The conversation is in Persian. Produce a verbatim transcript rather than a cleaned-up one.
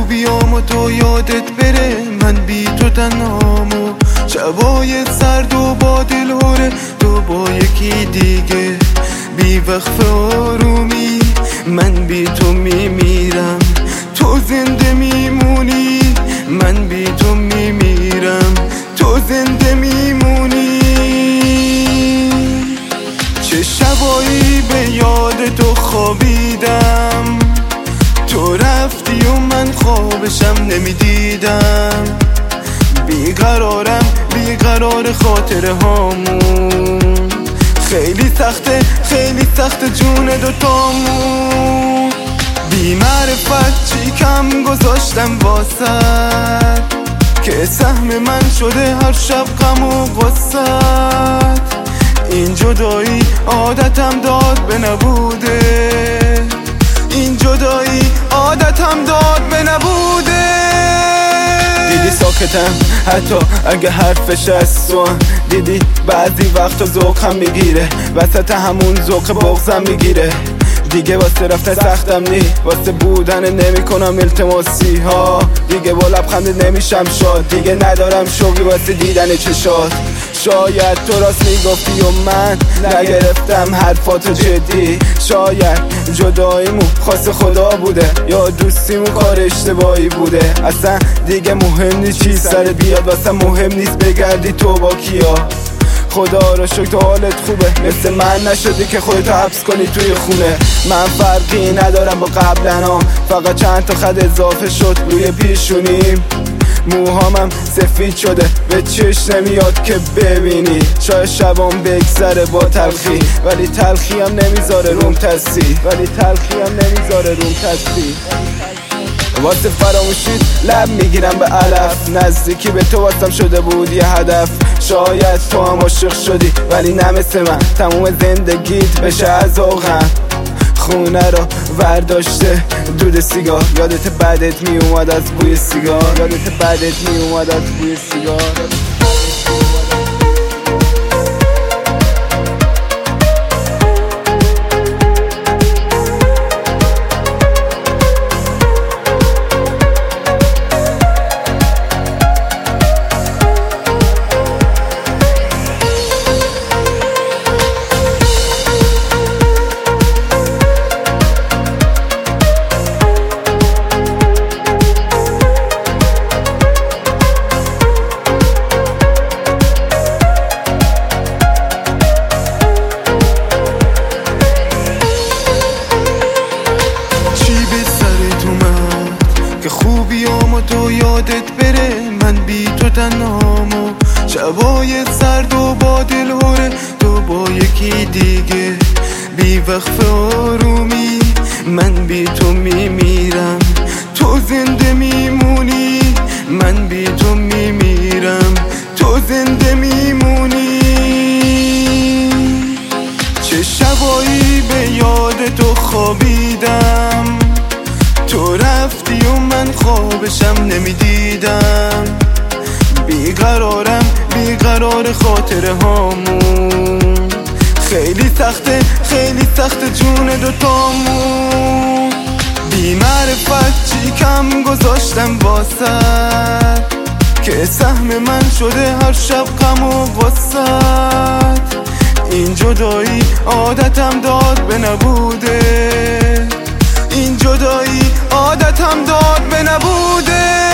خوبیامو تو یادت بره، من بی تو تنهامو، شبای سرد و با دل هوره، تو با یکی دیگه بی وقف آرومی. من بی تو میمیرم، تو زنده میمونی، من بی تو میمیرم، تو زنده میمونی. چه شبایی به یاد تو خوابیدم، تو رفتی و من خوابشم نمیدیدم. بیقرارم بیقرار خاطره هامون، خیلی سخته خیلی سخته جون دوتامون. بی معرفت چی کم گذاشتم واسد، که سهم من شده هر شب غم و غصت. این جدایی عادتم داد به نبوده، این جدایی عادتم داد به نبوده. دیدی ساکتم حتی اگه حرفش از سوان، دیدی بعضی وقتا ذوقم میگیره، وسط همون ذوق بغضم میگیره. دیگه واسه رفتن سختم نی، واسه بودن نمی کنم التماسی ها. دیگه با لبخند نمیشم شاد، دیگه ندارم شوقی واسه دیدن چشات. شاید تو راست میگفتی و من نگرفتم حرفاتو جدی، شاید جداییمو خواست خدا بوده، یا دوستیمو کار اشتباهی بوده. اصلا دیگه مهم نیست چی سر بیاد، واسه مهم نیست بگردی تو با کیا. خدا رو شکر تو حالت خوبه، مثل من نشدی که خودتو حبس کنی توی خونه. من فرقی ندارم با قبلنام، فقط چند تا خط اضافه شد روی پیشونیم. موهامم سفید شده به چش نمیاد که ببینی. شاید شبام بگذره با تلخی، ولی تلخی هم نمیذاره روم تسی، ولی تلخی هم نمیذاره روم تسی. واسه فراموشید لب میگیرم به علف، نزدیکی به تو واسم شده بود یه هدف. شاید تو هم عاشق شدی ولی نه مثل من، تموم زندگیت بشه از اوغم. خونه رو ورداشته دود سیگار، یادت بعدت می اومد از بوی سیگار، یادت بعدت می اومد از بوی سیگار. خوبیامو تو یادت بره، من بی تو تنهامو، شبای سرد و با دل هوره، تو با یکی دیگه بی وقف آرومی. من بی تو میمیرم، تو زنده میمونی، من بی تو میمیرم، تو زنده میمونی. چه شبایی به یاد تو خوابیدم، تو رفتی و من خوابشم نمیدیدم. بیقرارم بیقرار خاطره هامون، خیلی سخته خیلی سخته جون دوتامون. بی معرفت چی کم گذاشتم واسد، که سهم من شده هر شب غم و غصت. این جدایی عادتم داد به نبوده، این جدایی عادتم داد به نبوده.